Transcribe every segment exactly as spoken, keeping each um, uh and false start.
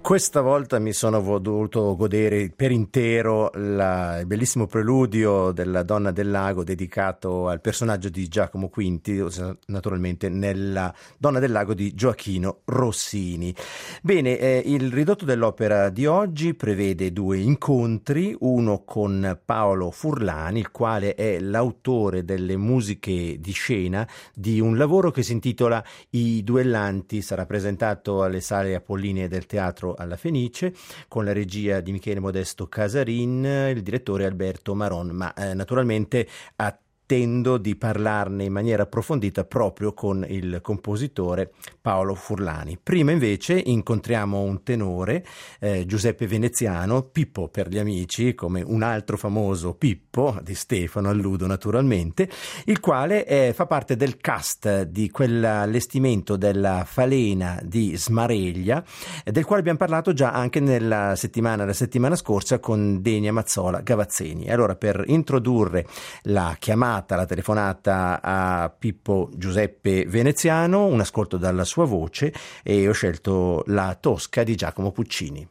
Questa volta mi sono voluto godere per intero la, il bellissimo preludio della Donna del Lago dedicato al personaggio di Giacomo Quinti, naturalmente nella Donna del Lago di Gioachino Rossini. Bene, eh, il ridotto dell'opera di oggi prevede due incontri, uno con Paolo Furlani, il quale è l'autore delle musiche di scena di un lavoro che si intitola I Duellanti, sarà presentato alle sale apollinee del Teatro alla Fenice con la regia di Michele Modesto Casarin, il direttore Alberto Maron, ma eh, naturalmente attendo di parlarne in maniera approfondita proprio con il compositore Paolo Furlani. Prima invece incontriamo un tenore, eh, Giuseppe Veneziano, Pippo per gli amici, come un altro famoso Pippo di Stefano, alludo naturalmente, il quale eh, fa parte del cast di quell'allestimento della Falena di Smareglia, eh, del quale abbiamo parlato già anche nella settimana, la settimana scorsa con Denia Mazzola Gavazzeni. Allora, per introdurre la chiamata la telefonata a Pippo Giuseppe Veneziano, un ascolto dalla sua voce, e ho scelto la Tosca di Giacomo Puccini.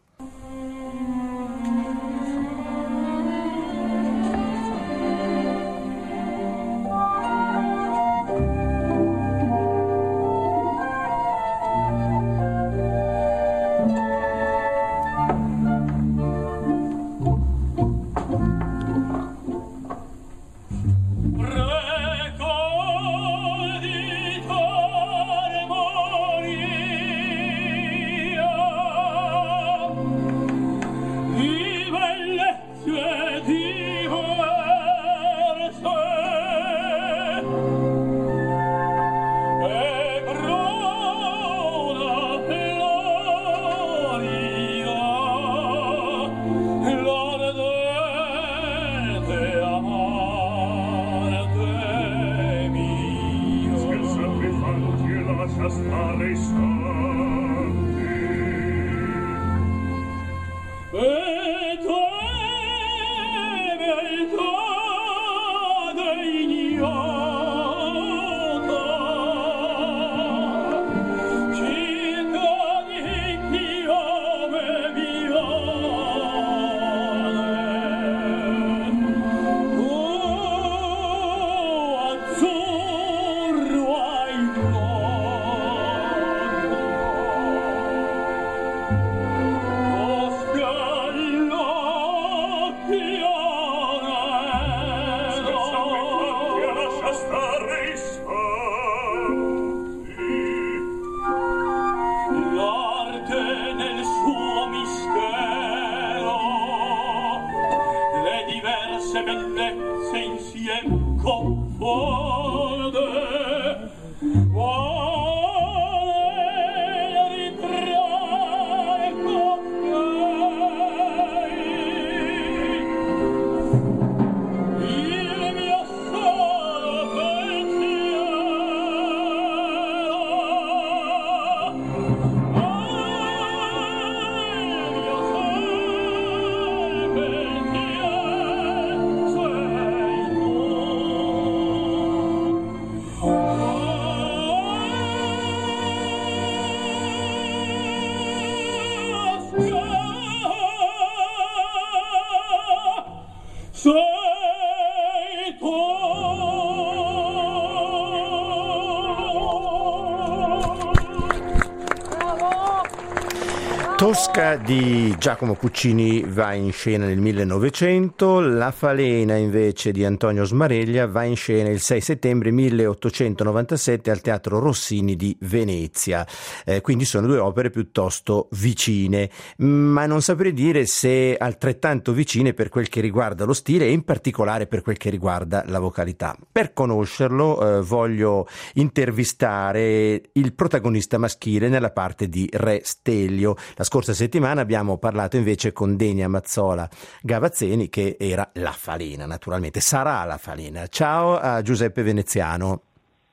Tosca di Giacomo Puccini va in scena nel millenovecento, La Falena invece di Antonio Smareglia va in scena il sei settembre milleottocentonovantasette al Teatro Rossini di Venezia, eh, quindi sono due opere piuttosto vicine, ma non saprei dire se altrettanto vicine per quel che riguarda lo stile e in particolare per quel che riguarda la vocalità. Per conoscerlo eh, voglio intervistare il protagonista maschile nella parte di Re Stellio. La scorsa settimana abbiamo parlato invece con Denia Mazzola Gavazzeni, che era la Falena, naturalmente sarà la Falena. Ciao a Giuseppe Veneziano.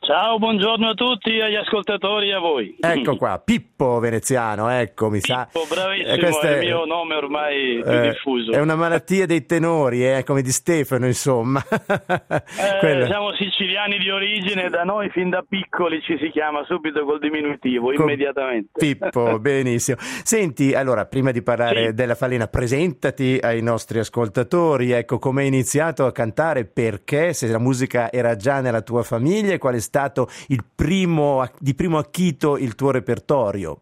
Ciao, buongiorno a tutti, agli ascoltatori e a voi. Ecco qua, Pippo Veneziano, ecco, mi sa. Pippo, bravissimo, eh, questo è il mio nome ormai più eh, diffuso. È una malattia dei tenori, eh, come di Stefano, insomma. Eh, siamo siciliani di origine, da noi fin da piccoli ci si chiama subito col diminutivo, Con immediatamente. Pippo, benissimo. Senti, allora, prima di parlare Sì. della Falena, presentati ai nostri ascoltatori, ecco, come hai iniziato a cantare, perché, se la musica era già nella tua famiglia, e qual è stato il primo, di primo acchito il tuo repertorio?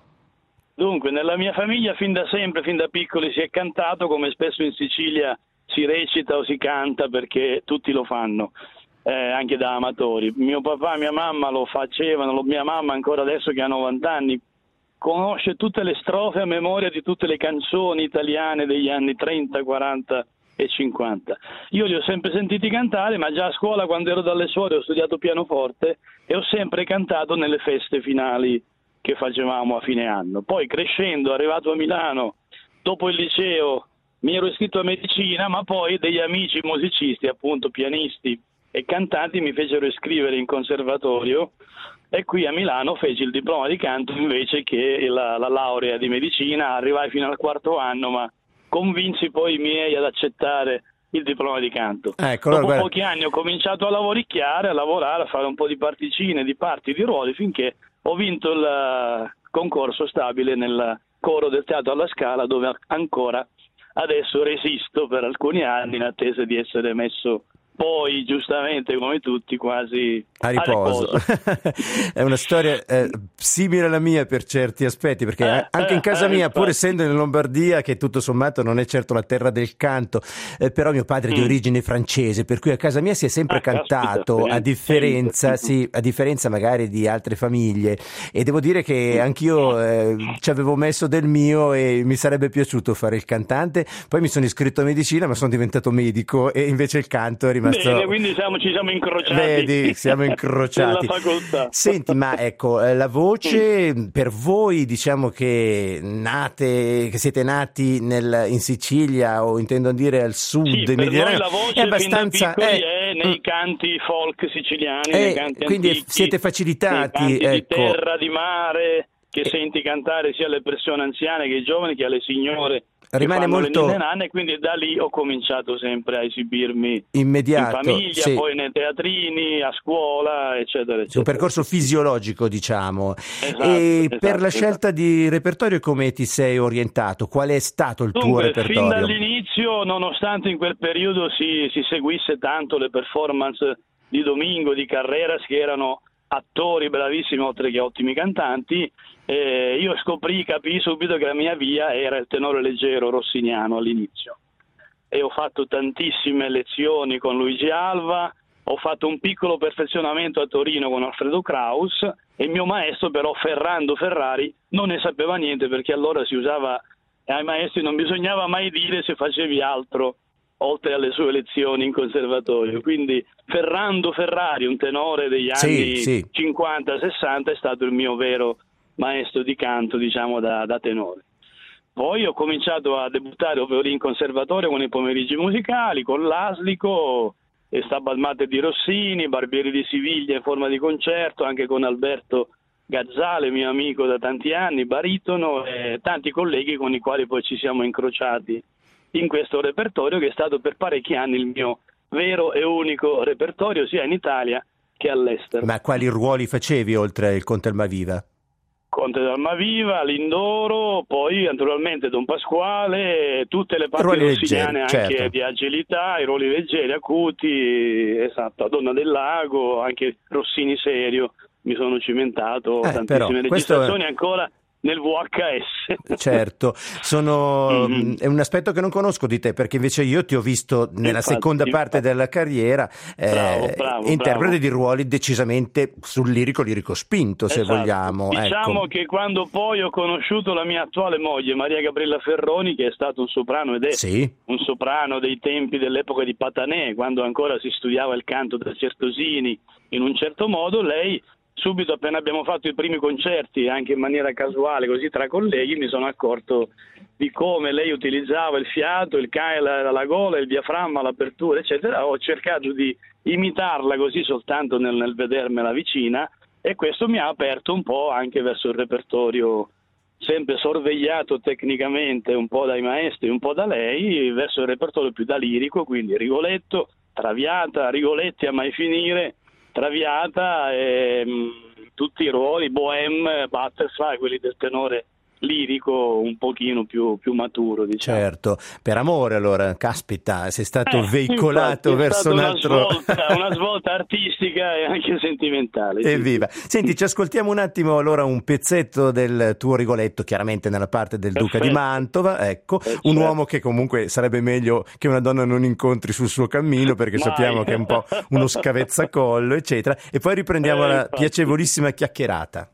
Dunque, nella mia famiglia fin da sempre, fin da piccoli si è cantato, come spesso in Sicilia si recita o si canta perché tutti lo fanno, eh, anche da amatori. Mio papà e mia mamma lo facevano, mia mamma ancora adesso che ha novanta anni, conosce tutte le strofe a memoria di tutte le canzoni italiane degli anni trenta, quaranta e cinquanta. Io li ho sempre sentiti cantare, ma già a scuola, quando ero dalle suore, ho studiato pianoforte e ho sempre cantato nelle feste finali che facevamo a fine anno. Poi crescendo, arrivato a Milano, dopo il liceo mi ero iscritto a medicina, ma poi degli amici musicisti, appunto pianisti e cantanti, mi fecero iscrivere in conservatorio e qui a Milano feci il diploma di canto invece che la, la laurea di medicina. Arrivai fino al quarto anno, ma convinsi poi i miei ad accettare il diploma di canto. Ecco, Dopo allora, pochi anni ho cominciato a lavoricchiare, a lavorare, a fare un po' di particine, di parti, di ruoli, finché ho vinto il concorso stabile nel coro del Teatro alla Scala, dove ancora adesso resisto per alcuni anni in attesa di essere messo poi, giustamente, come tutti, quasi a riposo. a riposo. È una storia eh, simile alla mia per certi aspetti, perché Eh, anche eh, in casa eh, mia, infatti. pur essendo in Lombardia, che tutto sommato non è certo la terra del canto, eh, però mio padre è di Mm. origine francese, per cui a casa mia si è sempre Ah, cantato, caspita, a differenza, sempre. sì, a differenza magari di altre famiglie, e devo dire che anch'io eh, ci avevo messo del mio e mi sarebbe piaciuto fare il cantante. Poi mi sono iscritto a medicina, ma sono diventato medico e invece il canto è rimasto. Bene, quindi siamo, ci siamo incrociati. Vedi, siamo incrociati. Nella facoltà. Senti, ma ecco, eh, la voce per voi, diciamo che nate, che siete nati nel, in Sicilia, o intendo dire al sud Sì, del per noi Mediterraneo, la voce è abbastanza fin da piccoli eh, è nei canti folk siciliani, eh, nei canti quindi antichi, siete nei facilitati, canti ecco. di terra, di mare, che Eh. senti cantare sia alle persone anziane che ai giovani, che alle signore Rimane che fanno molto le ninne nanne, e quindi da lì ho cominciato sempre a esibirmi immediato, in famiglia, sì. poi nei teatrini, a scuola, eccetera, eccetera. Un percorso fisiologico, diciamo. Esatto, E esatto, per la esatto. scelta di repertorio come ti sei orientato? Qual è stato il tuo Dunque, fin repertorio? dall'inizio, nonostante in quel periodo si, si seguisse tanto le performance di Domingo, di Carreras, che erano attori bravissimi oltre che ottimi cantanti, eh, io scoprì, capii subito che la mia via era il tenore leggero rossiniano all'inizio. E ho fatto tantissime lezioni con Luigi Alva, ho fatto un piccolo perfezionamento a Torino con Alfredo Kraus, e il mio maestro però, Ferrando Ferrari, non ne sapeva niente, perché allora si usava, ai maestri non bisognava mai dire se facevi altro oltre alle sue lezioni in conservatorio. Quindi Ferrando Ferrari, un tenore degli anni Sì, sì. cinquanta sessanta, è stato il mio vero maestro di canto, diciamo, da, da tenore. Poi ho cominciato a debuttare in conservatorio con i pomeriggi musicali, con l'Aslico, e Stabat Mater di Rossini, Barbieri di Siviglia in forma di concerto, anche con Alberto Gazzale, mio amico da tanti anni, baritono, e tanti colleghi con i quali poi ci siamo incrociati in questo repertorio, che è stato per parecchi anni il mio vero e unico repertorio, sia in Italia che all'estero. Ma quali ruoli facevi oltre il Conte Almaviva? Conte d'Almaviva, Lindoro, poi naturalmente Don Pasquale, tutte le parti Ruoli rossiniane, leggeri, anche certo. di agilità, i ruoli leggeri, acuti, esatto, Donna del Lago, anche Rossini serio, mi sono cimentato, Eh, tantissime però, questo registrazioni è- ancora nel V H S. Certo, sono, Mhm. è un aspetto che non conosco di te, perché invece io ti ho visto nella Infatti, seconda parte infatti. della carriera eh, Bravo, bravo, interprete bravo. di ruoli decisamente sul lirico, lirico spinto, se Esatto. vogliamo. Diciamo ecco. che quando poi ho conosciuto la mia attuale moglie, Maria Gabriella Ferroni, che è stato un soprano ed è Sì, un soprano dei tempi dell'epoca di Patanè, quando ancora si studiava il canto da Certosini in un certo modo, lei subito appena abbiamo fatto i primi concerti, anche in maniera casuale, così tra colleghi, mi sono accorto di come lei utilizzava il fiato, il ca- la, la gola, il diaframma, l'apertura, eccetera. Ho cercato di imitarla così soltanto nel, nel vedermela vicina, e questo mi ha aperto un po' anche verso il repertorio, sempre sorvegliato tecnicamente un po' dai maestri, un po' da lei, verso il repertorio più da lirico, quindi Rigoletto, Traviata, Rigoletti a mai finire, Traviata, e, mh, tutti i ruoli, Bohème, Butterfly, quelli del tenore lirico un pochino più, più maturo, diciamo. Certo, per amore allora, caspita, sei stato Eh, veicolato infatti, è verso un stata altro... una svolta, una svolta artistica e anche sentimentale. Evviva! Sì. Senti, ci ascoltiamo un attimo allora un pezzetto del tuo Rigoletto, chiaramente nella parte del Perfetto. Duca di Mantova, ecco, Eh, un certo. uomo che comunque sarebbe meglio che una donna non incontri sul suo cammino, perché Mai. sappiamo che è un po' uno scavezzacollo, eccetera, e poi riprendiamo Eh, la infatti. piacevolissima chiacchierata.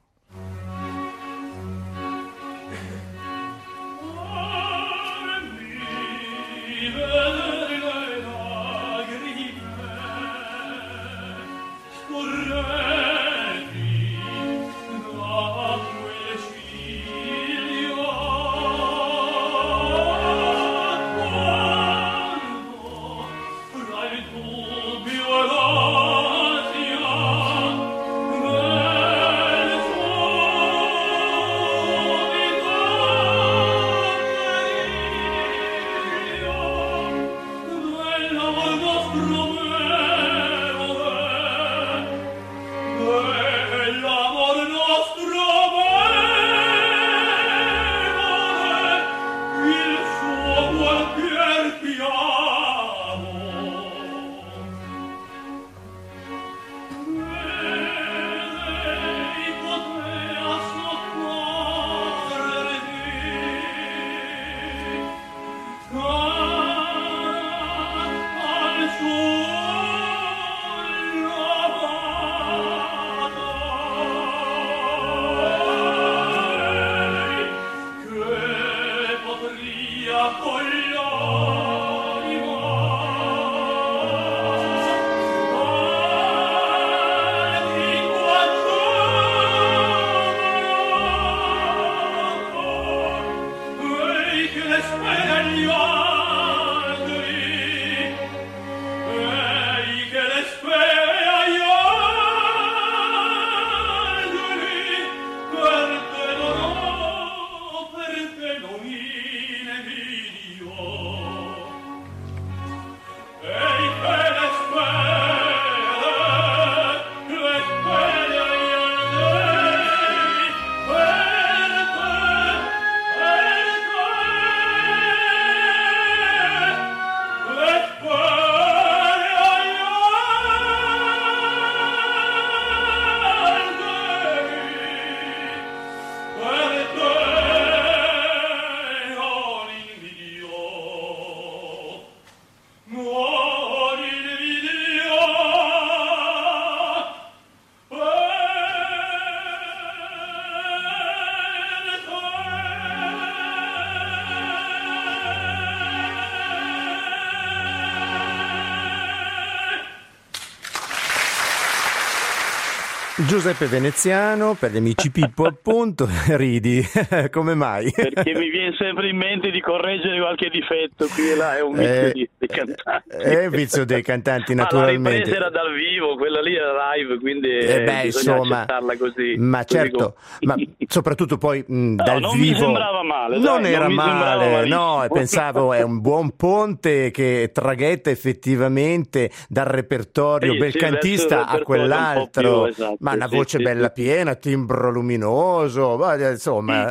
Giuseppe Veneziano, per gli amici Pippo appunto, ridi, come mai? Perché mi viene sempre in mente di correggere qualche difetto, qui e là, è un vizio Eh, di- dei cantanti. È il vizio dei cantanti, Ma la naturalmente. ripresa era dal vivo, quella lì era live, quindi Eh eh, beh, bisogna insomma, accettarla così. ma così certo, come- ma soprattutto poi mh, No, dal non mi vivo sembrava male, non dai, era non mi sembrava male, malissimo. no, e pensavo è un buon ponte che traghetta effettivamente dal repertorio Sì, belcantista sì, verso il a repertorio un po' quell'altro, più, esatto, ma una sì, voce sì, bella sì. piena, timbro luminoso, ma, eh, insomma,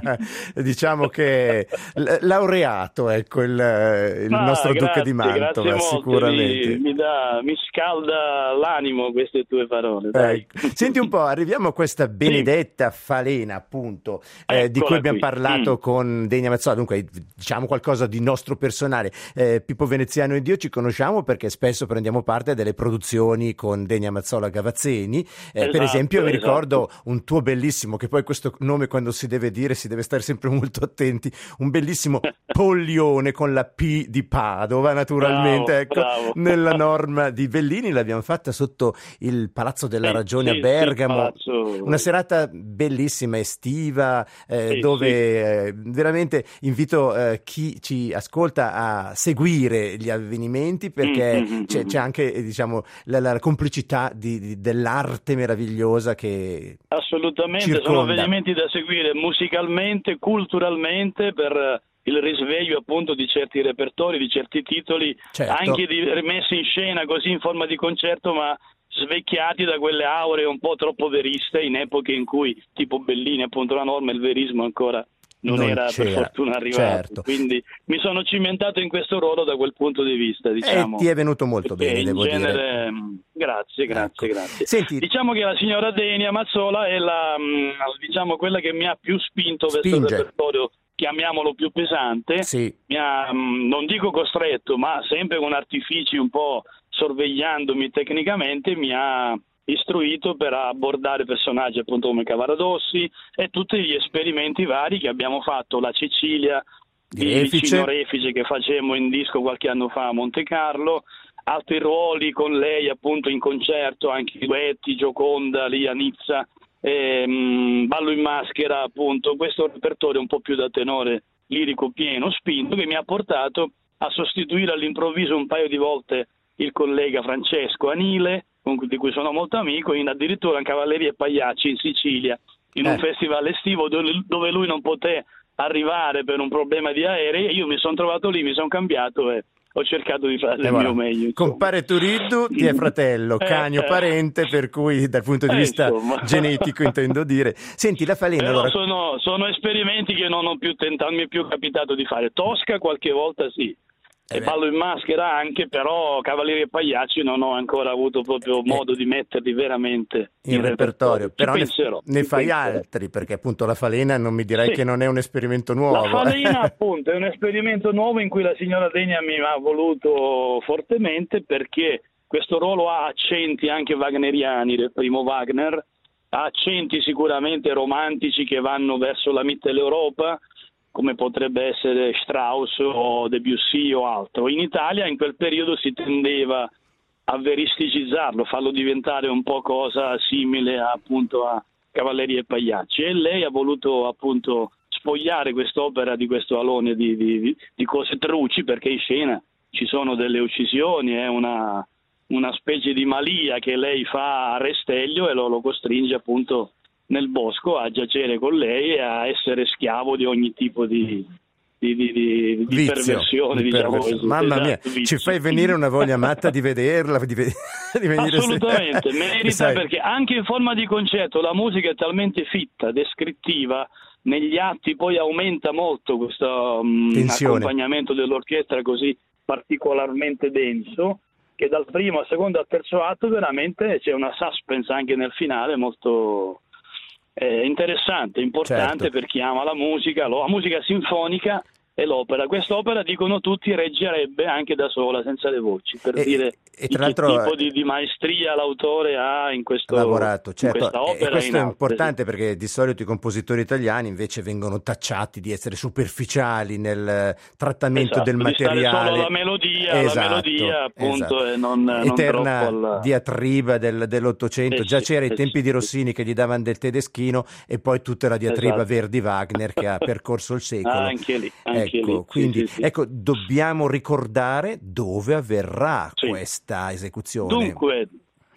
diciamo che l- laureato, ecco, il, il Ma nostro Duca grazie, di Mantova, grazie molto, sicuramente. mi, mi, dà, mi scalda l'animo queste tue parole, dai. Ecco. Senti un po', arriviamo a questa Benedetta Falena, appunto, eh, di cui Eccola abbiamo qui. parlato Mm. con Degna Mazzola. Dunque, diciamo qualcosa di nostro personale. Eh, Pippo Veneziano ed io ci conosciamo perché spesso prendiamo parte a delle produzioni con Degna Mazzola Gavazzeni, eh, per Esatto, esempio mi esatto. ricordo un tuo bellissimo, che poi questo nome quando si deve dire si deve stare sempre molto attenti, un bellissimo Pollione con la P di Padova, naturalmente, Bravo, ecco, bravo. nella norma di Bellini. L'abbiamo fatta sotto il Palazzo della Sì, Ragione a sì, sì, Bergamo, palazzo. una serata bellissima, estiva, eh, Sì, dove sì. eh, veramente invito eh, chi ci ascolta a seguire gli avvenimenti, Mm, perché mm, mm, c'è, mm. c'è anche eh, diciamo la, la complicità di, di- dell'arte meravigliosa che Assolutamente, sono circonda. avvenimenti da seguire musicalmente, culturalmente, per il risveglio appunto di certi repertori, di certi titoli, Certo. anche di, messi in scena così in forma di concerto, ma svecchiati da quelle auree un po' troppo veriste in epoche in cui, tipo Bellini, appunto la norma, il verismo ancora non, Non era per c'era, fortuna arrivato. certo. Quindi mi sono cimentato in questo ruolo da quel punto di vista, E diciamo. ti è venuto molto Perché bene, in devo dire. genere, mh, grazie, grazie, Ecco. grazie. Senti, Diciamo che la signora Denia Mazzola è la, mh, diciamo, quella che mi ha più spinto verso il spinge. repertorio, chiamiamolo più pesante. Sì. Mi ha, mh, non dico costretto, ma sempre con artifici, un po' sorvegliandomi tecnicamente, mi ha istruito per abbordare personaggi appunto come Cavaradossi e tutti gli esperimenti vari che abbiamo fatto, la Cecilia Di di Refice. Vicino Refice che facemmo in disco qualche anno fa a Monte Carlo, altri ruoli con lei appunto in concerto, anche i duetti, Gioconda lì a Nizza, ehm, Ballo in maschera, appunto questo repertorio un po' più da tenore lirico pieno, spinto, che mi ha portato a sostituire all'improvviso un paio di volte il collega Francesco Anile, con cui- di cui sono molto amico, in addirittura in Cavalleria e Pagliacci in Sicilia, in un Eh. festival estivo dove, dove lui non poté arrivare per un problema di aerei, e io mi sono trovato lì, mi sono cambiato e ho cercato di fare E il voilà. mio meglio. insomma. Compare Turiddu ti è fratello, Eh, Canio eh. parente, per cui dal punto di Eh, vista insomma. genetico intendo dire. Senti, la Falena, Però allora, sono, sono esperimenti che non ho più tentato, mi è più capitato di fare. Tosca qualche volta sì, Eh e beh. Ballo in maschera anche, però Cavalieri e Pagliacci non ho ancora avuto proprio Eh, modo di metterli veramente in in repertorio, repertorio. Ci però ne, penserò. ne ci fai penserò. altri, perché appunto la Falena non mi direi Sì. che non è un esperimento La nuovo. Falena appunto è un esperimento nuovo in cui la signora Denia mi ha voluto fortemente, perché questo ruolo ha accenti anche wagneriani del primo Wagner, ha accenti sicuramente romantici che vanno verso la Mitteleuropa, come potrebbe essere Strauss o Debussy o altro. In Italia in quel periodo si tendeva a veristicizzarlo, farlo diventare un po' cosa simile a, appunto a Cavalleria e Pagliacci, e lei ha voluto appunto spogliare quest'opera di questo alone di, di, di cose truci, perché in scena ci sono delle uccisioni, è una, una specie di malia che lei fa a Resteglio e lo, lo costringe appunto nel bosco a giacere con lei e a essere schiavo di ogni tipo di, di, di, di, di Vizio, perversione, di diciamo perversione. così. Mamma mia, Esatto, vizio. ci fai venire una voglia matta di vederla, di, ve- di venire Assolutamente, merita, sai, perché anche in forma di concerto la musica è talmente fitta, descrittiva, negli atti poi aumenta molto questo um, tensione. accompagnamento dell'orchestra così particolarmente denso, che dal primo al secondo al terzo atto veramente c'è una suspense anche nel finale molto eh, interessante, importante, Certo. per chi ama la musica, la musica sinfonica e l'opera. Quest'opera, dicono tutti, reggerebbe anche da sola, senza le voci, per E- dire e di tra che l'altro, tipo di, di maestria l'autore ha in, questo, lavorato, in certo, questa e- opera. e questo in è altre, importante perché di solito i compositori italiani invece vengono tacciati di essere superficiali nel trattamento Esatto, del di stare materiale. solo alla melodia, Esatto, la melodia appunto, esatto. e non, non Eterna troppo alla... diatriba del- dell'Ottocento, Eh già sì, c'era ai eh tempi sì, di Rossini che gli davano del tedeschino, e poi tutta la diatriba esatto. Verdi-Wagner che ha percorso il secolo. Anche lì, anche Ecco, lì, sì, quindi sì, sì. ecco, dobbiamo ricordare dove avverrà Sì. questa esecuzione. Dunque,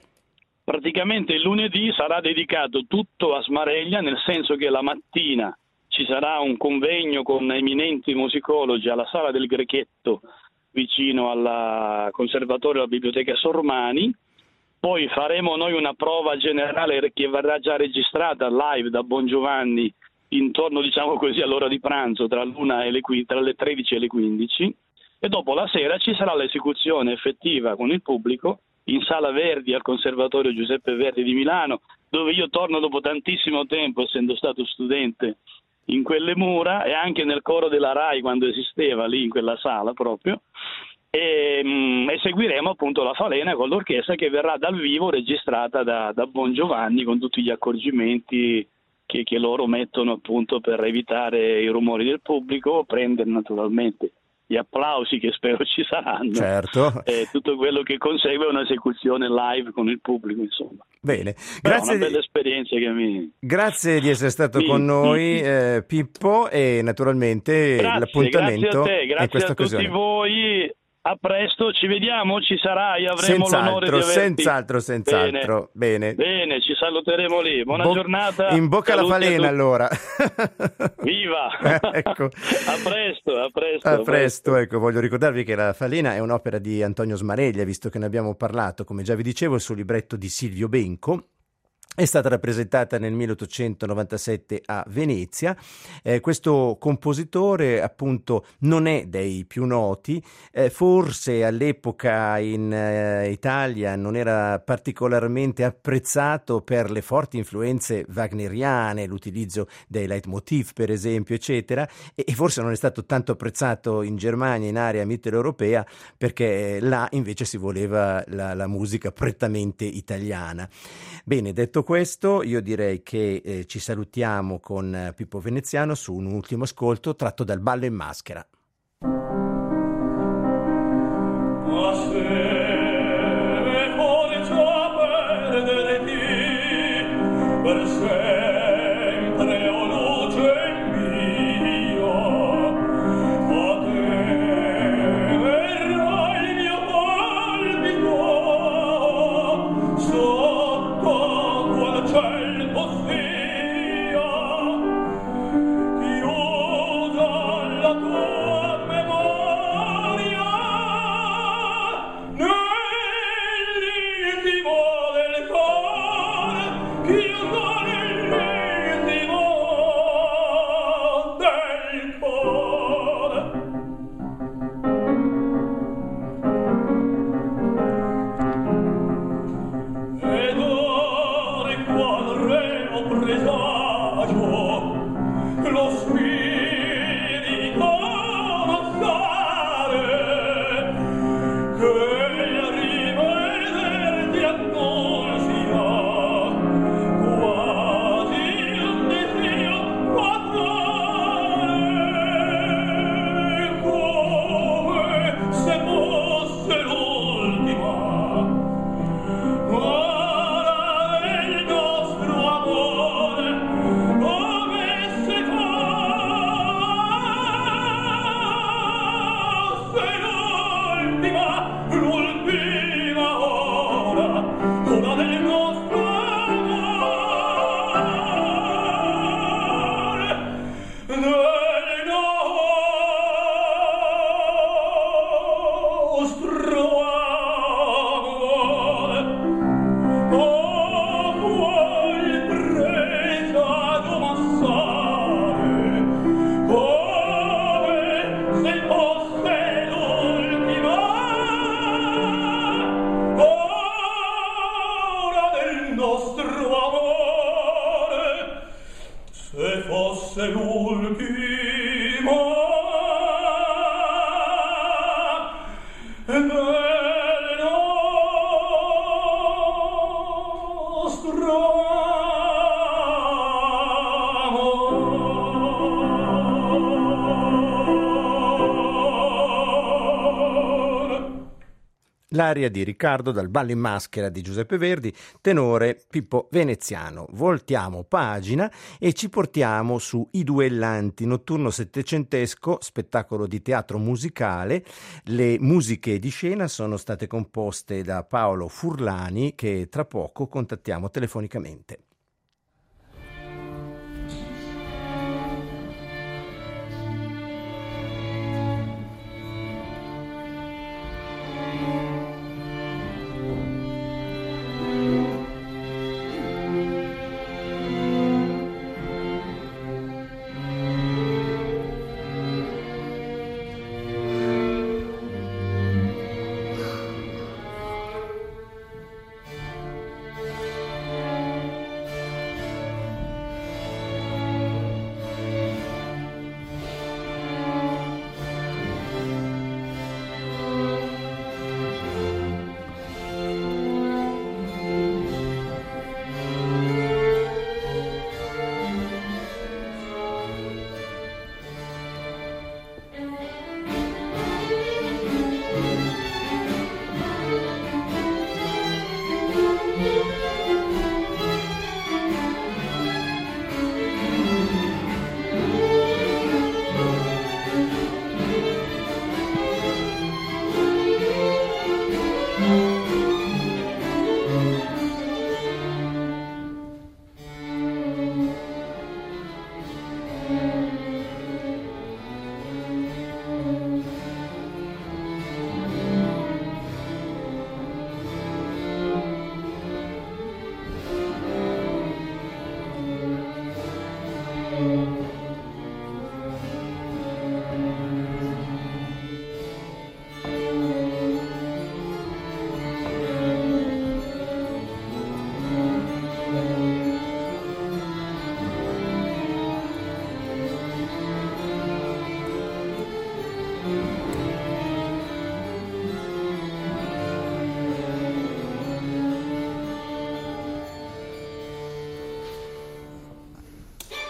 praticamente il lunedì sarà dedicato tutto a Smareglia, nel senso che la mattina ci sarà un convegno con eminenti musicologi alla Sala del Grechetto, vicino al Conservatorio della Biblioteca Sormani. Poi faremo noi una prova generale che verrà già registrata live da Bongiovanni intorno, diciamo così, all'ora di pranzo, tra l'una e le, tra le tredici e le quindici. E dopo la sera ci sarà l'esecuzione effettiva con il pubblico in Sala Verdi al Conservatorio Giuseppe Verdi di Milano, dove io torno dopo tantissimo tempo, essendo stato studente in quelle mura, e anche nel coro della RAI quando esisteva lì in quella sala proprio. e mh, eseguiremo appunto la Falena con l'orchestra, che verrà dal vivo registrata da, da Bon Giovanni, con tutti gli accorgimenti che, che loro mettono appunto per evitare i rumori del pubblico, prendere naturalmente gli applausi che spero ci saranno, certo, e tutto quello che consegue un'esecuzione live con il pubblico, insomma. Bene, Però grazie, è una bella esperienza che mi... grazie di essere stato mi... con noi, eh, Pippo, e naturalmente Grazie, l'appuntamento grazie a te, è grazie in questa a tutti occasione. voi. A presto, ci vediamo, ci sarai, avremo l'onore Senz'altro, di averti. senz'altro, senz'altro. Bene. Bene, bene, ci saluteremo lì. Buona Bo- giornata. In bocca alla Saluti a Falena, tutti. allora. Viva! Ecco. A presto, a presto. A presto, ecco, voglio ricordarvi che La Falena è un'opera di Antonio Smareglia, visto che ne abbiamo parlato, come già vi dicevo, sul libretto di Silvio Benco. È stata rappresentata nel milleottocentonovantasette a Venezia. Eh, questo compositore appunto non è dei più noti, eh, forse all'epoca in eh, Italia non era particolarmente apprezzato per le forti influenze wagneriane, l'utilizzo dei leitmotiv per esempio, eccetera, e, e forse non è stato tanto apprezzato in Germania, in area mitteleuropea, perché là invece si voleva la, la musica prettamente italiana. Bene, detto questo, io direi che eh, ci salutiamo con eh, Pippo Veneziano su un ultimo ascolto tratto dal Ballo in Maschera. L'aria di Riccardo dal Ballo in Maschera di Giuseppe Verdi, tenore Pippo Veneziano. Voltiamo pagina e ci portiamo su I Duellanti, notturno settecentesco, spettacolo di teatro musicale. Le musiche di scena sono state composte da Paolo Furlani, che tra poco contattiamo telefonicamente.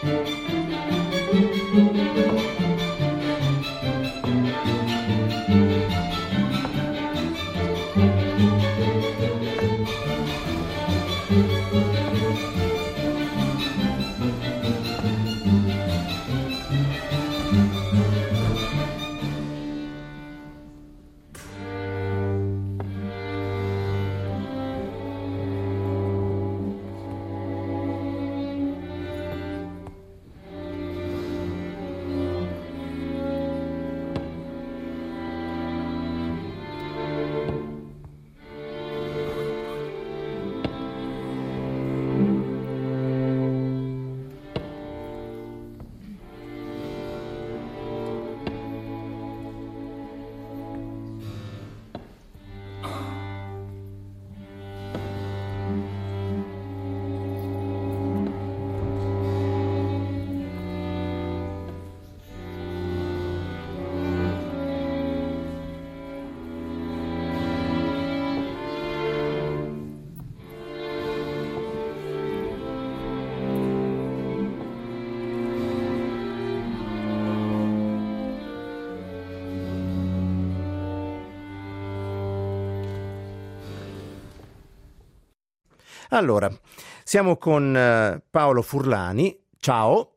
Allora, siamo con eh, Paolo Furlani. Ciao.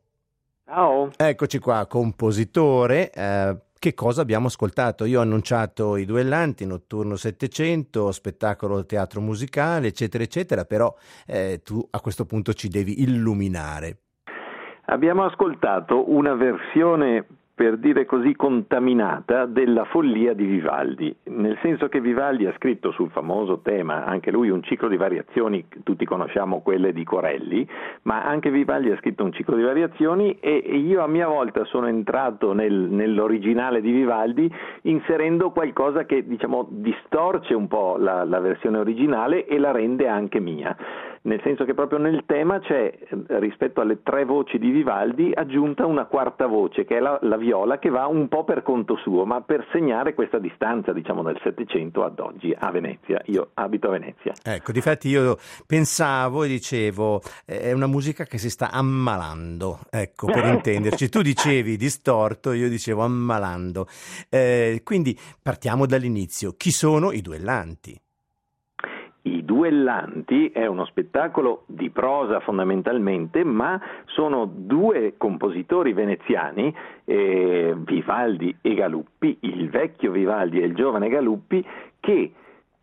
Ciao. Eccoci qua, compositore. Eh, che cosa abbiamo ascoltato? Io ho annunciato I Duellanti, Notturno settecento, spettacolo teatro musicale, eccetera, eccetera, però eh, tu a questo punto ci devi illuminare. Abbiamo ascoltato una versione, per dire così, contaminata della follia di Vivaldi, nel senso che Vivaldi ha scritto sul famoso tema, anche lui un ciclo di variazioni, tutti conosciamo quelle di Corelli, ma anche Vivaldi ha scritto un ciclo di variazioni e io a mia volta sono entrato nel, nell'originale di Vivaldi inserendo qualcosa che, diciamo, distorce un po' la, la versione originale e la rende anche mia. Nel senso che proprio nel tema c'è, rispetto alle tre voci di Vivaldi, aggiunta una quarta voce, che è la, la viola, che va un po' per conto suo, ma per segnare questa distanza, diciamo, dal Settecento ad oggi a Venezia. Io abito a Venezia. Ecco, difatti io pensavo e dicevo, è una musica che si sta ammalando, ecco, per intenderci. Tu dicevi distorto, io dicevo ammalando. Eh, quindi partiamo dall'inizio. Chi sono i Duellanti? I Duellanti è uno spettacolo di prosa fondamentalmente, ma sono due compositori veneziani, eh, Vivaldi e Galuppi, il vecchio Vivaldi e il giovane Galuppi, che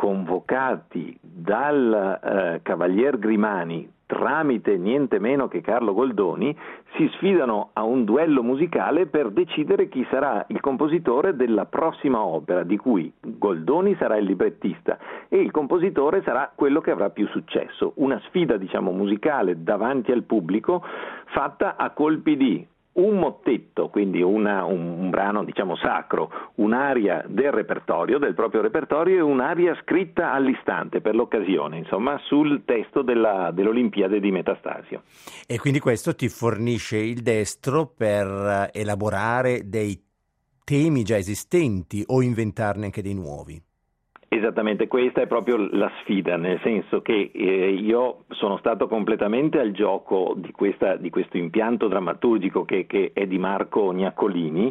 convocati dal eh, Cavalier Grimani tramite niente meno che Carlo Goldoni, si sfidano a un duello musicale per decidere chi sarà il compositore della prossima opera, di cui Goldoni sarà il librettista e il compositore sarà quello che avrà più successo. Una sfida, diciamo, musicale davanti al pubblico, fatta a colpi di un mottetto, quindi una, un, un brano, diciamo, sacro, un'aria del repertorio, del proprio repertorio, e un'aria scritta all'istante per l'occasione, insomma, sul testo della, dell'Olimpiade di Metastasio. E quindi questo ti fornisce il destro per elaborare dei temi già esistenti o inventarne anche dei nuovi. Esattamente, questa è proprio la sfida, nel senso che eh, io sono stato completamente al gioco di, questa, di questo impianto drammaturgico che, che è di Marco Gnaccolini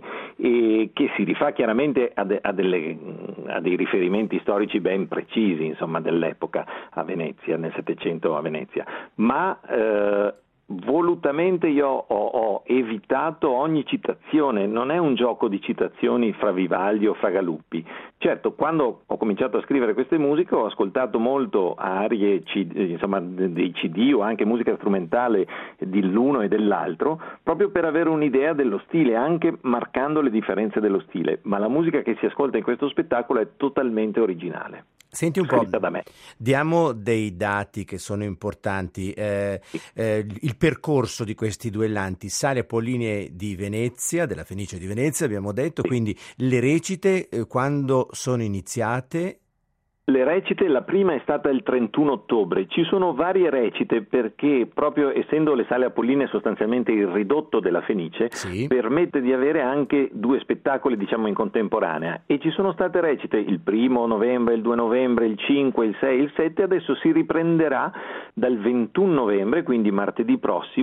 e che si rifà chiaramente a, de, a, delle, a dei riferimenti storici ben precisi, insomma, dell'epoca a Venezia, nel Settecento a Venezia, ma eh, volutamente io ho, ho evitato ogni citazione. Non è un gioco di citazioni fra Vivaldi o fra Galuppi. Certo, quando ho cominciato a scrivere queste musiche ho ascoltato molto arie, insomma, dei C D o anche musica strumentale dell'uno e dell'altro, proprio per avere un'idea dello stile, anche marcando le differenze dello stile, ma la musica che si ascolta in questo spettacolo è totalmente originale. Senti un po', da me. Diamo dei dati che sono importanti. Eh, eh, il percorso di questi duellanti: Sale Apolline di Venezia, della Fenice di Venezia, abbiamo detto, sì. Quindi le recite eh, quando sono iniziate? Le recite, la prima è stata il trentuno ottobre, ci sono varie recite perché proprio essendo le Sale Apolline sostanzialmente il ridotto della Fenice, sì, permette di avere anche due spettacoli, diciamo, in contemporanea, e ci sono state recite il primo novembre, il due novembre, il cinque, il sei, il sette, adesso si riprenderà dal ventuno novembre, quindi martedì prossimo,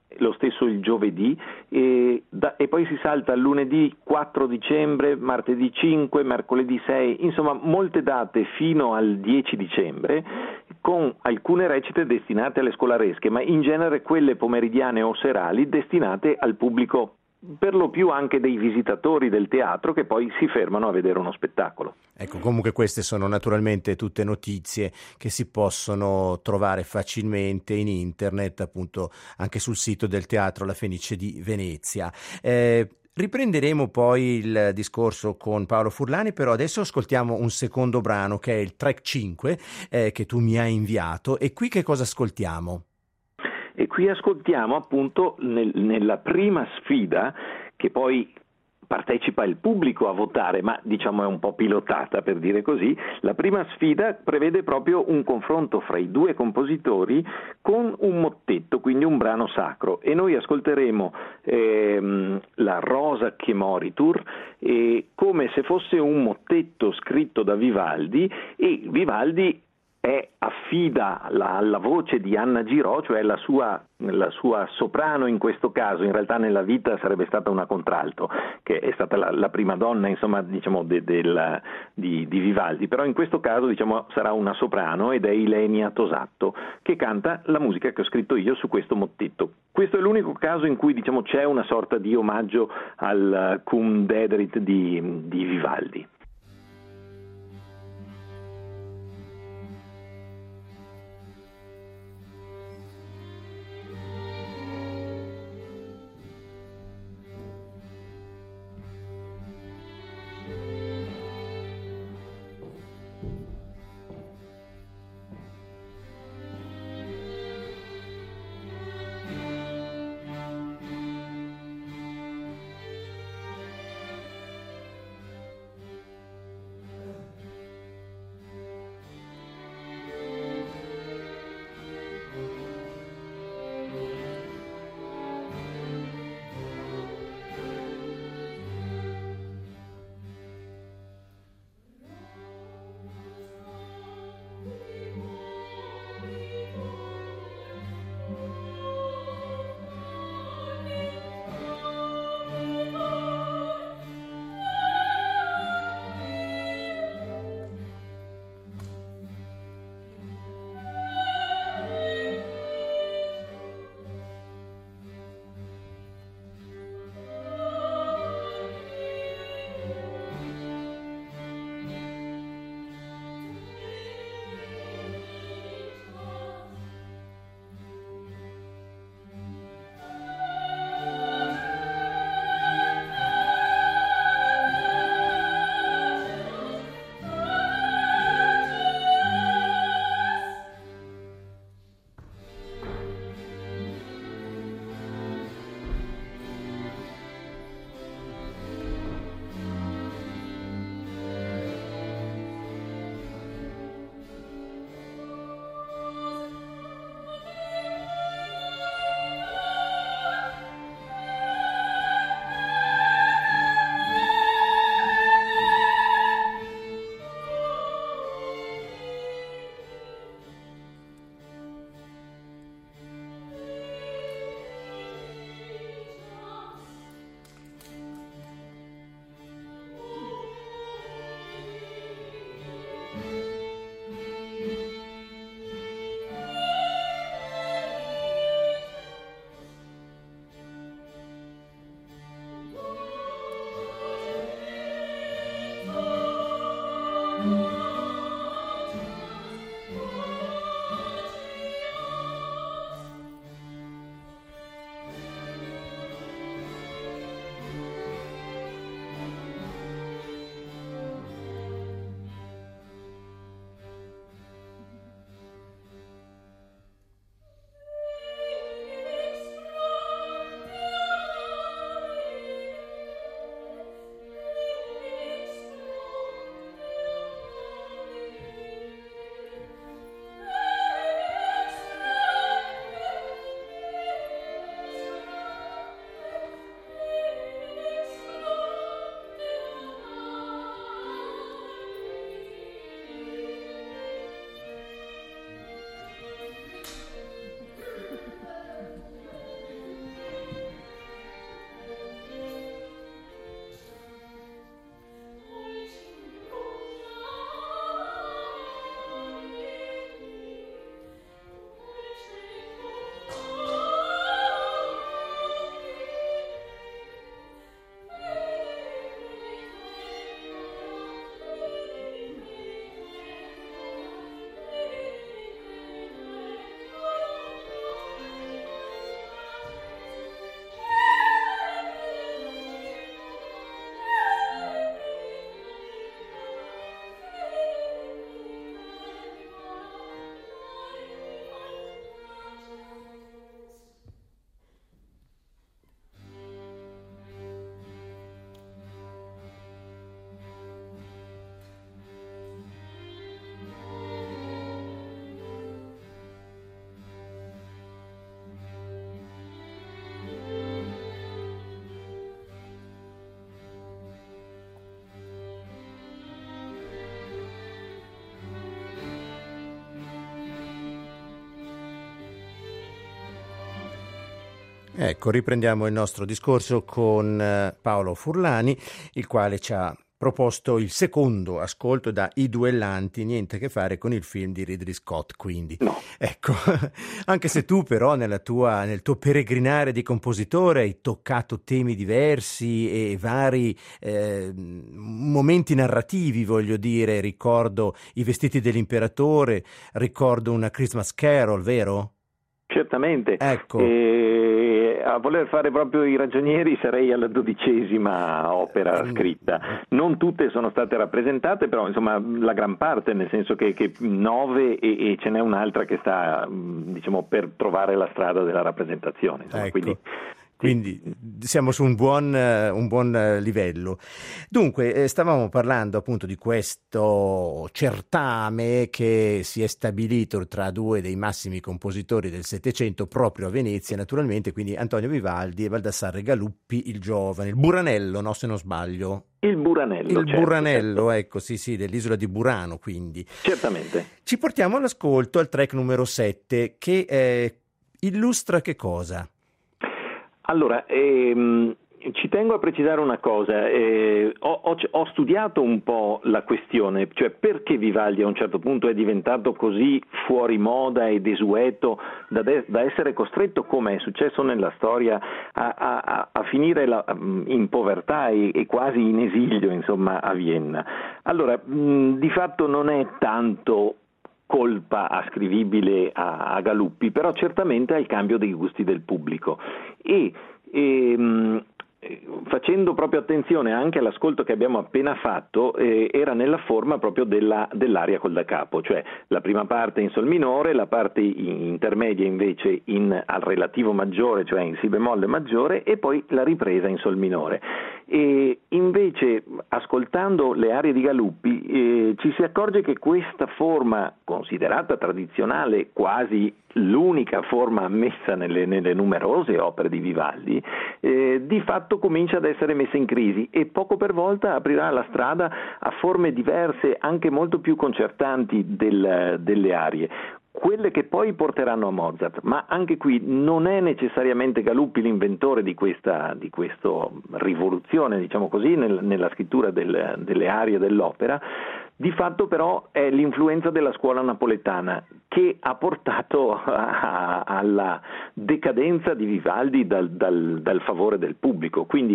lo stesso il giovedì e, da, e poi si salta al lunedì quattro dicembre, martedì cinque, mercoledì sei, insomma molte date fino al dieci dicembre, con alcune recite destinate alle scolaresche, ma in genere quelle pomeridiane o serali destinate al pubblico, per lo più anche dei visitatori del teatro che poi si fermano a vedere uno spettacolo. Ecco, comunque queste sono naturalmente tutte notizie che si possono trovare facilmente in internet, appunto anche sul sito del Teatro La Fenice di Venezia. Eh, Riprenderemo poi il discorso con Paolo Furlani, però adesso ascoltiamo un secondo brano che è il track cinque eh, che tu mi hai inviato. E qui che cosa ascoltiamo? E qui ascoltiamo appunto nel, nella prima sfida, che poi partecipa il pubblico a votare, ma diciamo è un po' pilotata, per dire così. La prima sfida prevede proprio un confronto fra i due compositori con un mottetto, quindi un brano sacro, e noi ascolteremo ehm, la Rosa che moritur eh, come se fosse un mottetto scritto da Vivaldi, e Vivaldi è, affida la, alla voce di Anna Girò, cioè la sua, la sua soprano in questo caso. In realtà nella vita sarebbe stata una contralto, che è stata la, la prima donna, insomma, diciamo, de, del, di, di Vivaldi, però in questo caso, diciamo, sarà una soprano, ed è Ilenia Tosatto, che canta la musica che ho scritto io su questo mottetto. Questo è l'unico caso in cui, diciamo, c'è una sorta di omaggio al Cum Dederit di, di Vivaldi. Ecco, riprendiamo il nostro discorso con eh, Paolo Furlani, il quale ci ha proposto il secondo ascolto da I Duellanti, niente a che fare con il film di Ridley Scott, quindi. No. Ecco, anche se tu però nella tua, nel tuo peregrinare di compositore hai toccato temi diversi e vari eh, momenti narrativi, voglio dire, ricordo I vestiti dell'imperatore, ricordo una Christmas Carol, vero? Certamente, ecco. E a voler fare proprio i ragionieri sarei alla dodicesima opera scritta. Non tutte sono state rappresentate, però insomma la gran parte, nel senso che, che nove e, e ce n'è un'altra che sta, diciamo, per trovare la strada della rappresentazione. Insomma, ecco. Quindi Quindi siamo su un buon, un buon livello. Dunque, eh, stavamo parlando appunto di questo certame che si è stabilito tra due dei massimi compositori del Settecento proprio a Venezia, naturalmente, quindi Antonio Vivaldi e Baldassarre Galuppi il giovane, il Buranello, no, se non sbaglio. Il Buranello. Il certo, Buranello, certo. ecco, sì, sì, dell'isola di Burano, quindi. Certamente. Ci portiamo all'ascolto al track numero sette, che eh, illustra che cosa? Allora, ehm, ci tengo a precisare una cosa, eh, ho, ho, ho studiato un po' la questione, cioè perché Vivaldi a un certo punto è diventato così fuori moda e desueto da, de- da essere costretto, come è successo nella storia, a, a, a finire la, in povertà e, e quasi in esilio, insomma, a Vienna. Allora, mh, di fatto non è tanto colpa ascrivibile a, a Galuppi, però certamente al cambio dei gusti del pubblico e, e mh, facendo proprio attenzione anche all'ascolto che abbiamo appena fatto, eh, era nella forma proprio della, dell'aria col da capo, cioè la prima parte in sol minore, la parte intermedia invece in al relativo maggiore, cioè in si bemolle maggiore, e poi la ripresa in sol minore. E invece, ascoltando le arie di Galuppi, eh, ci si accorge che questa forma, considerata tradizionale, quasi l'unica forma ammessa nelle, nelle numerose opere di Vivaldi, eh, di fatto comincia ad essere messa in crisi e poco per volta aprirà la strada a forme diverse, anche molto più concertanti del, delle arie, quelle che poi porteranno a Mozart. Ma anche qui non è necessariamente Galuppi l'inventore di questa di questa rivoluzione, diciamo così, nel, nella scrittura del, delle arie dell'opera. Di fatto però è l'influenza della scuola napoletana che ha portato a, a, alla decadenza di Vivaldi dal, dal, dal favore del pubblico. Quindi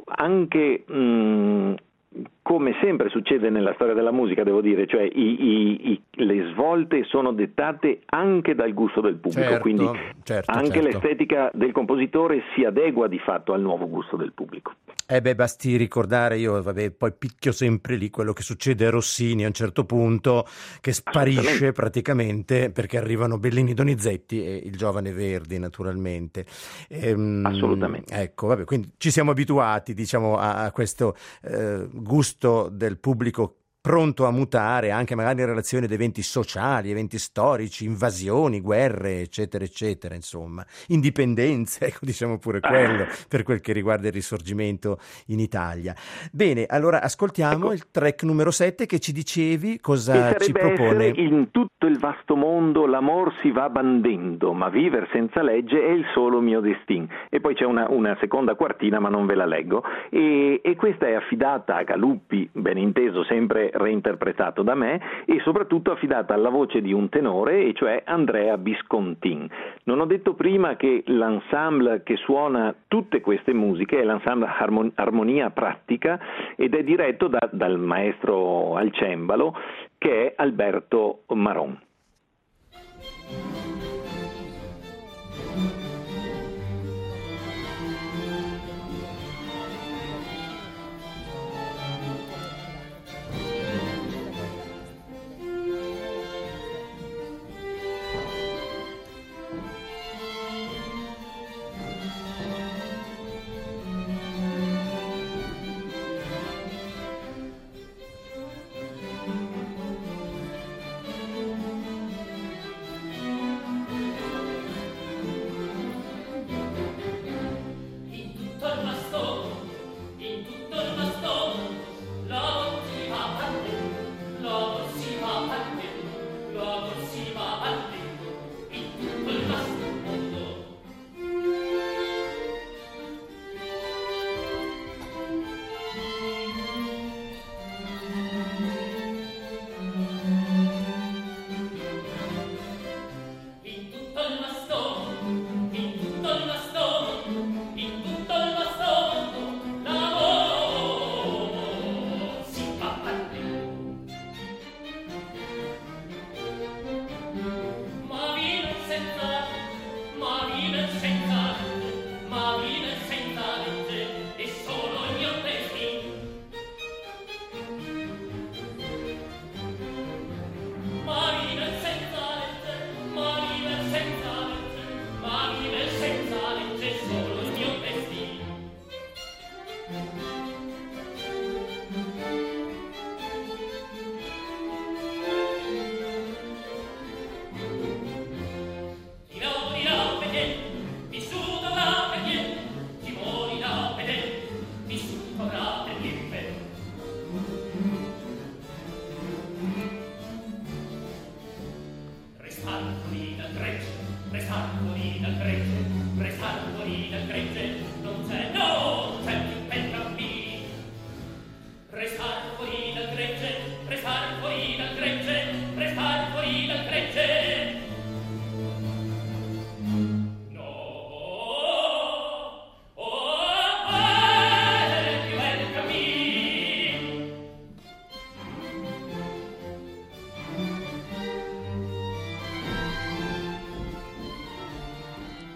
anche mh, come sempre succede nella storia della musica, devo dire, cioè i, i, i, le svolte sono dettate anche dal gusto del pubblico, certo, quindi certo, anche certo. l'estetica del compositore si adegua di fatto al nuovo gusto del pubblico. Eh beh, basti ricordare, io vabbè, poi picchio sempre lì quello che succede a Rossini a un certo punto, che sparisce praticamente perché arrivano Bellini, Donizetti e il giovane Verdi, naturalmente. Ehm, Assolutamente. Ecco, vabbè, quindi ci siamo abituati, diciamo, a, a questo eh, gusto del pubblico pronto a mutare anche magari in relazione ad eventi sociali, eventi storici, invasioni, guerre, eccetera, eccetera, insomma, indipendenze, ecco, diciamo pure quello, per quel che riguarda il risorgimento in Italia. Bene, allora ascoltiamo ecco. il track numero sette che ci dicevi, cosa ci propone? In tutto il vasto mondo l'amor si va bandendo, ma viver senza legge è il solo mio destin. E poi c'è una, una seconda quartina, ma non ve la leggo, e, e questa è affidata a Galuppi, ben inteso, sempre reinterpretato da me, e soprattutto affidata alla voce di un tenore, e cioè Andrea Viscontin. Non ho detto prima che l'ensemble che suona tutte queste musiche è l'ensemble Armon- Armonia Pratica ed è diretto da, dal maestro al cembalo che è Alberto Maron.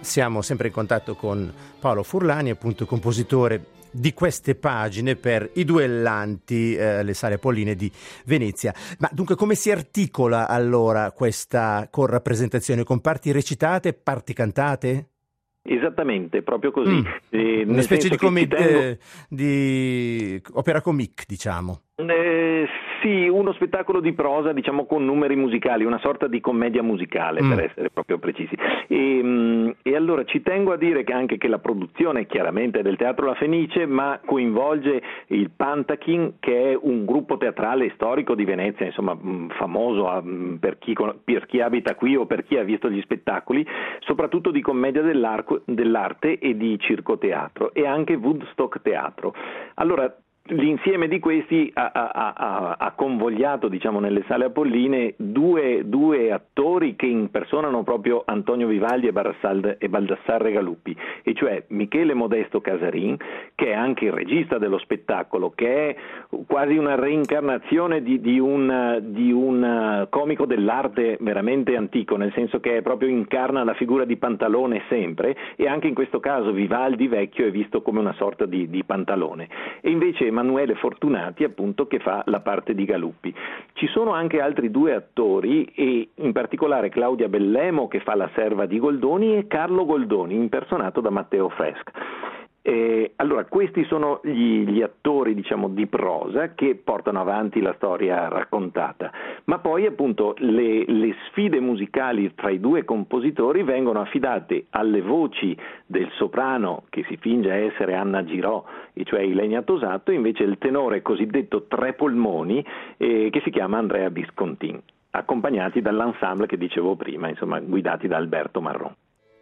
siamo sempre in contatto con Paolo Furlani, appunto compositore di queste pagine per I Duellanti, eh, le sale apolline di Venezia. Ma dunque come si articola allora questa corrappresentazione? Con parti recitate, parti cantate? Esattamente, proprio così. Mm. Eh, Una specie di, comi- tengo... eh, di opera comique, diciamo. Eh, sì, uno spettacolo di prosa, diciamo, con numeri musicali, una sorta di commedia musicale, mm. per essere proprio precisi. E, e allora ci tengo a dire che anche che la produzione chiaramente è del Teatro La Fenice, ma coinvolge il Pantakin, che è un gruppo teatrale storico di Venezia, insomma famoso per chi, per chi abita qui o per chi ha visto gli spettacoli, soprattutto di commedia dell'arte e di circoteatro, e anche Woodstock Teatro. Allora, l'insieme di questi ha, ha, ha, ha convogliato, diciamo, nelle sale apolline due, due attori che impersonano proprio Antonio Vivaldi e, Barassal, e Baldassar Regaluppi, e cioè Michele Modesto Casarin, che è anche il regista dello spettacolo, che è quasi una reincarnazione di, di, un, di un comico dell'arte veramente antico, nel senso che proprio incarna la figura di Pantalone sempre, e anche in questo caso Vivaldi vecchio è visto come una sorta di, di Pantalone. E invece Emanuele Fortunati, appunto, che fa la parte di Galuppi. Ci sono anche altri due attori, e in particolare Claudia Bellemo, che fa la serva di Goldoni, e Carlo Goldoni, impersonato da Matteo Fresc. Eh, allora, questi sono gli, gli attori, diciamo, di prosa che portano avanti la storia raccontata, ma poi appunto le, le sfide musicali tra i due compositori vengono affidate alle voci del soprano, che si finge essere Anna Girò, e cioè Ilenia Tosato, e invece il tenore cosiddetto tre polmoni, eh, che si chiama Andrea Viscontin, accompagnati dall'ensemble che dicevo prima, insomma guidati da Alberto Marron.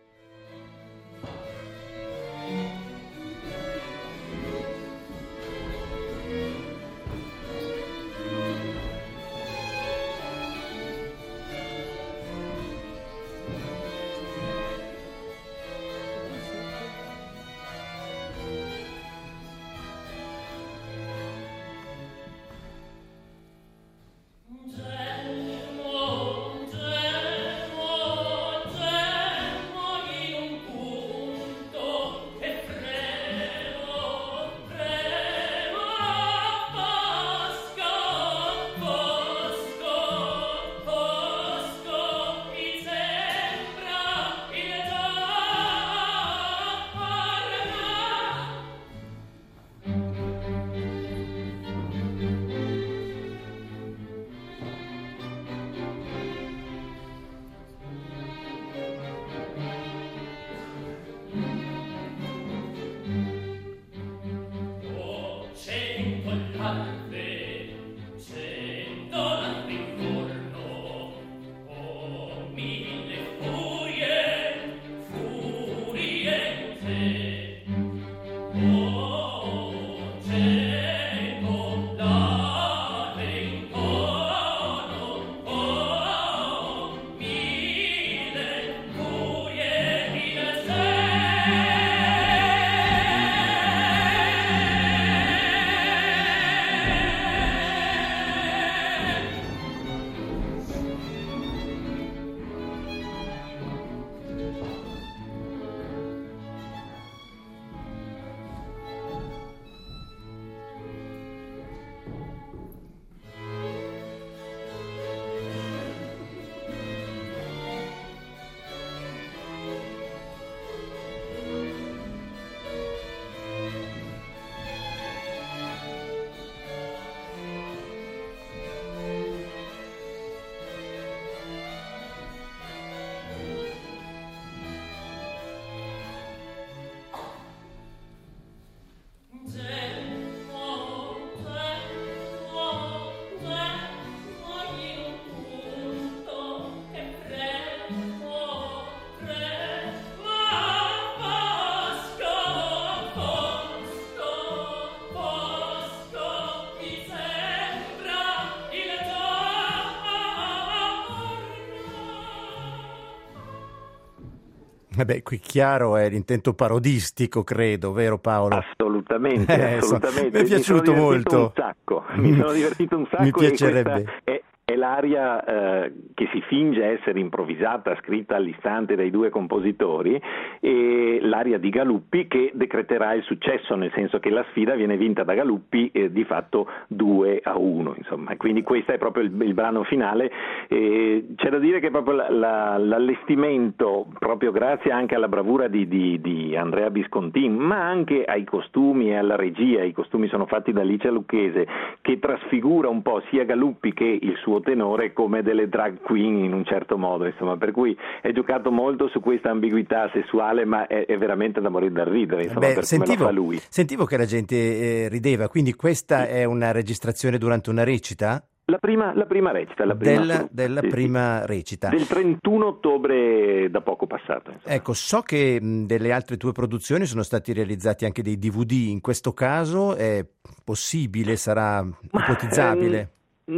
Vabbè, qui chiaro è l'intento parodistico, credo, vero Paolo? Assolutamente, eh, assolutamente. Mi è piaciuto mi molto. Un sacco. Mi sono divertito un sacco. Mi piacerebbe. E è, è l'aria eh, che si finge essere improvvisata, scritta all'istante dai due compositori, e l'aria di Galuppi che decreterà il successo, nel senso che la sfida viene vinta da Galuppi eh, di fatto due a uno, insomma. Quindi questo è proprio il, il brano finale. E c'è da dire che proprio la, la, l'allestimento, proprio grazie anche alla bravura di, di, di Andrea Viscontin, ma anche ai costumi e alla regia, i costumi sono fatti da Alicia Lucchese, che trasfigura un po' sia Galuppi che il suo tenore come delle drag queen in un certo modo, insomma, per cui è giocato molto su questa ambiguità sessuale, ma è, è veramente da morire dal ridere, insomma. Beh, per sentivo, come lo fa lui. Sentivo che la gente eh, rideva, quindi questa sì. È una registrazione durante una recita? La prima, la prima recita, la prima della, della sì, prima sì. recita del trentuno ottobre da poco passato, insomma. Ecco, so che mh, delle altre tue produzioni sono stati realizzati anche dei D V D. In questo caso è possibile, sarà Ma, ipotizzabile? Ehm...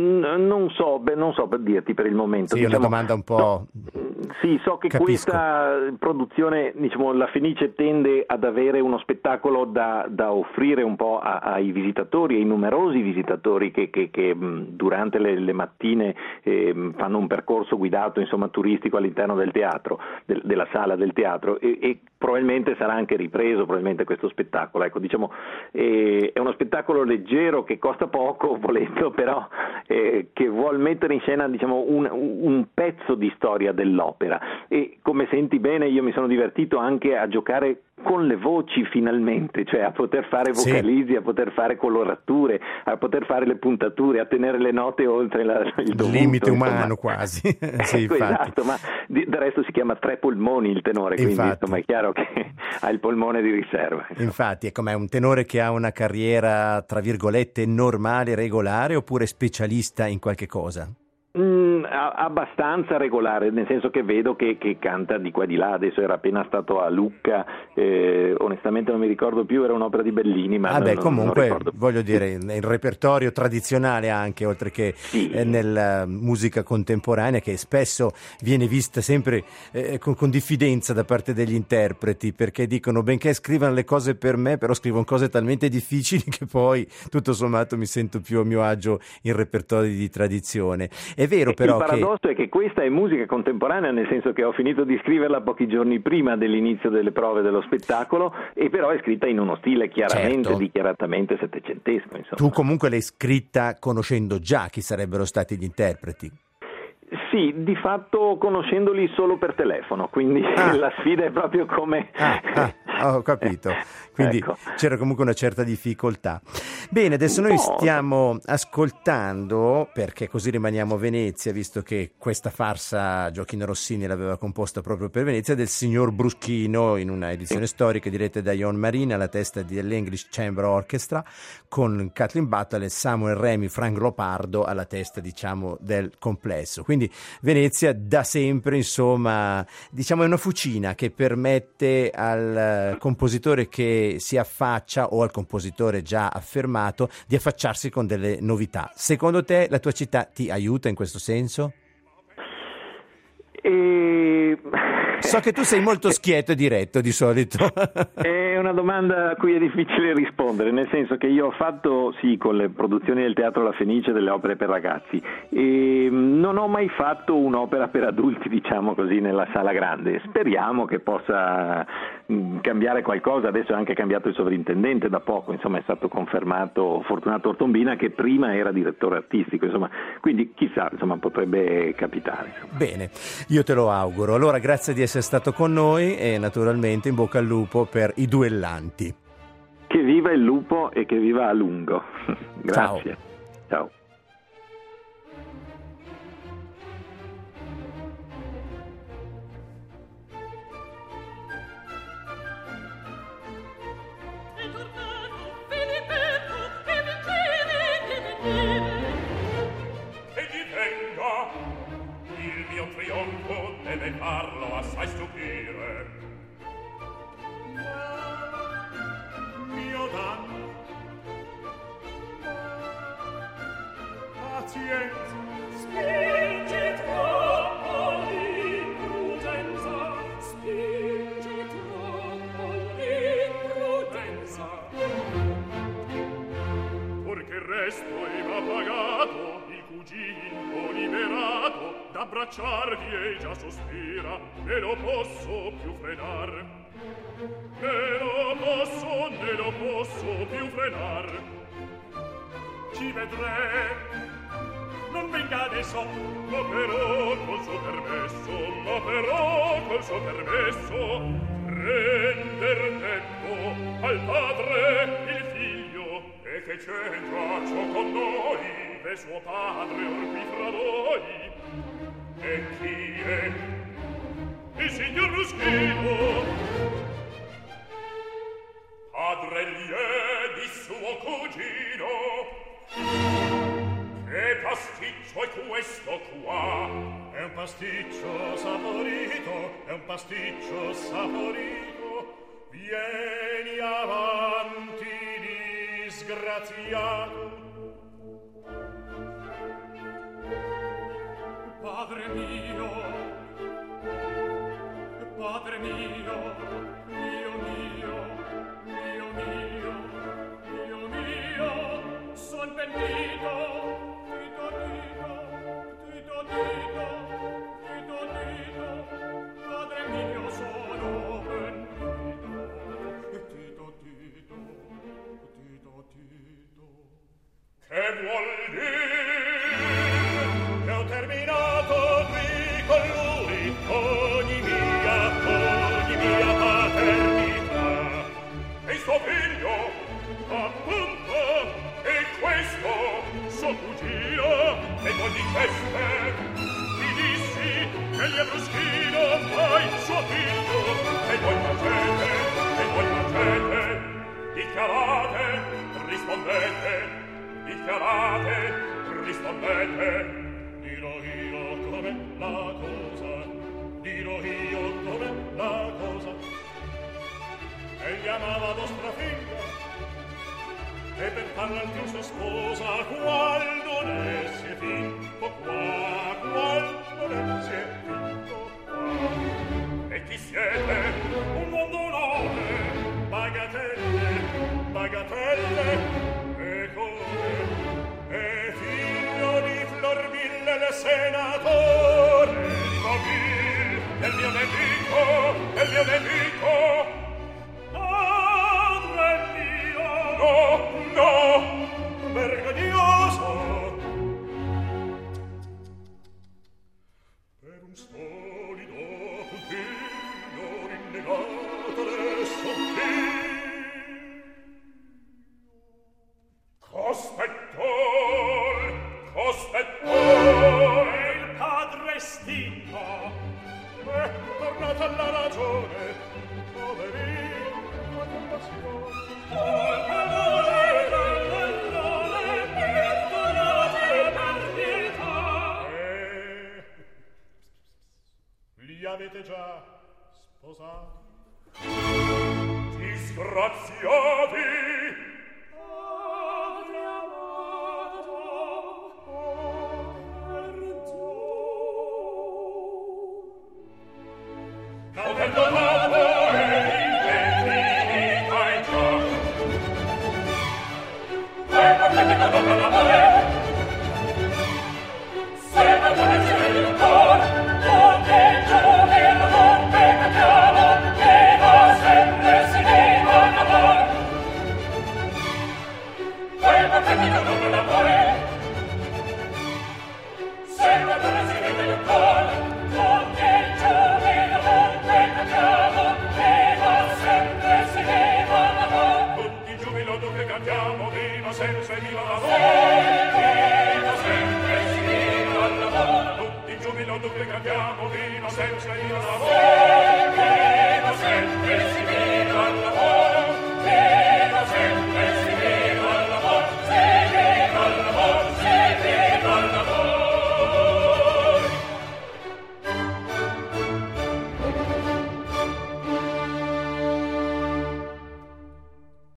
Non so, beh, non so per dirti per il momento. Sì, è diciamo, una domanda un po'. No, sì, so che Capisco. Questa produzione, diciamo, la Fenice tende ad avere uno spettacolo da, da offrire un po' a, ai visitatori, ai numerosi visitatori che, che, che durante le, le mattine eh, fanno un percorso guidato, insomma, turistico all'interno del teatro, del, della sala del teatro, e, e probabilmente sarà anche ripreso probabilmente questo spettacolo. Ecco, diciamo, eh, è uno spettacolo leggero che costa poco, volendo, però Eh, che vuol mettere in scena, diciamo, un, un pezzo di storia dell'opera, e come senti bene io mi sono divertito anche a giocare con le voci finalmente, cioè a poter fare vocalizzi, sì. A poter fare colorature, a poter fare le puntature, a tenere le note oltre la, il dovuto, limite insomma. Umano quasi. Sì, ecco, esatto, ma di, del resto si chiama tre polmoni il tenore, quindi insomma è chiaro che ha il polmone di riserva. Insomma. Infatti, ecco, ma è un tenore che ha una carriera tra virgolette normale, regolare, oppure specialista in qualche cosa? Mm, abbastanza regolare, nel senso che vedo che, che canta di qua e di là. Adesso era appena stato a Lucca, eh, onestamente non mi ricordo più, era un'opera di Bellini, ma ah beh, non, comunque non voglio dire, nel repertorio tradizionale anche, oltre che sì. eh, nella musica contemporanea, che spesso viene vista sempre eh, con, con diffidenza da parte degli interpreti, perché dicono benché scrivano le cose per me, però scrivono cose talmente difficili che poi tutto sommato mi sento più a mio agio in repertori di tradizione. È vero, però, il paradosso che... è che questa è musica contemporanea, nel senso che ho finito di scriverla pochi giorni prima dell'inizio delle prove dello spettacolo, e però è scritta in uno stile chiaramente, certo. dichiaratamente settecentesco, insomma. Tu comunque l'hai scritta conoscendo già chi sarebbero stati gli interpreti. Sì, di fatto conoscendoli solo per telefono, quindi ah. la sfida è proprio come... Ah, ah, ho capito, quindi ecco. C'era comunque una certa difficoltà. Bene, adesso noi stiamo ascoltando, perché così rimaniamo a Venezia, visto che questa farsa Gioachino Rossini l'aveva composta proprio per Venezia, del signor Bruschino, in una edizione storica diretta da Ion Marina alla testa dell'English Chamber Orchestra, con Kathleen Battle e Samuel Remy, Frank Lopardo alla testa, diciamo, del complesso. Quindi Venezia da sempre, insomma, diciamo è una fucina che permette al compositore che si affaccia, o al compositore già affermato, di affacciarsi con delle novità. Secondo te la tua città ti aiuta in questo senso? E... So che tu sei molto schietto e diretto di solito. È una domanda a cui è difficile rispondere, nel senso che io ho fatto, sì, con le produzioni del Teatro La Fenice, delle opere per ragazzi, e non ho mai fatto un'opera per adulti, diciamo così, nella sala grande. Speriamo che possa cambiare qualcosa. Adesso è anche cambiato il sovrintendente da poco, insomma è stato confermato Fortunato Ortombina, che prima era direttore artistico, insomma, quindi chissà, insomma, potrebbe capitare, insomma. Bene, io te lo auguro. Allora, grazie di essere stato con noi e naturalmente in bocca al lupo per i duellanti. Che viva il lupo e che viva a lungo. Grazie. Ciao. Ciao. Deve farlo assai stupire. Mio danno. Pazienza. Spingi troppo l'imprudenza. Spingi troppo l'imprudenza. Purché resto e m'ha pagato il cugino Oliveto. abbracciarvi e già sospira, ne lo posso più frenar. Ne lo posso, ne lo posso più frenar. Ci vedrei, non venga adesso, ma però col suo permesso, ma però col suo permesso, render tempo al padre il figlio. E che c'entra ciò con noi? E suo padre or qui fra noi. E chi è? Il signor Ruschino. Padre gli è di suo cugino. Che pasticcio è questo qua? È un pasticcio saporito, è un pasticcio saporito. Vieni avanti, disgraziato. Padre mio, padre mio, mio mio, mio mio, mio mio, son pentito, tito tito, tito tito, tito tito, padre mio sono pentito, tito tito, tito tito. Che vuol dire? Che ho terminato qui con lui ogni mia, ogni mia paternità. E suo figlio, appunto, e questo suo cugino, e voi diceste, vi dissi che gli è bruschino, mai suo figlio, e voi facete, e voi facete, dichiarate, rispondete, dichiarate, rispondete. Dirò io com'è la cosa, dirò io com'è la cosa. Egli amava vostra figlia, e per farla più sua sposa, qual non è si è finto qua, qual non è si è finto qua. E chi siete? Un mondo nome, bagatelle, bagatelle, e come? E figlio di Florville, il senatore di Boville, del mio nemico, del mio nemico. Padre mio! No, no, vergognoso! Per un solido puntino rinnegato del sottile Cospettor, cospettor, e il padre stinto, è tornato alla ragione, poverino, la compassione. Oh, amore, perdonate, perdonate per pietà. E li avete già sposati? Disgraziati! Ho perdonato e infinito in ciò. E portati con dopo l'amore, se perdone si vede il cuore, o che giove non peccato, che va sempre si viva in amore. E portati con dopo l'amore, se perdone si vede il cuore, o che giove non peccato, che va sempre si viva in amore. Tutti in giubilo dunque cantiamo, viva sempre, viva l'amore. Viva sempre, si viva l'amore. Tutti in giubilo dunque cantiamo, viva sempre, viva l'amore.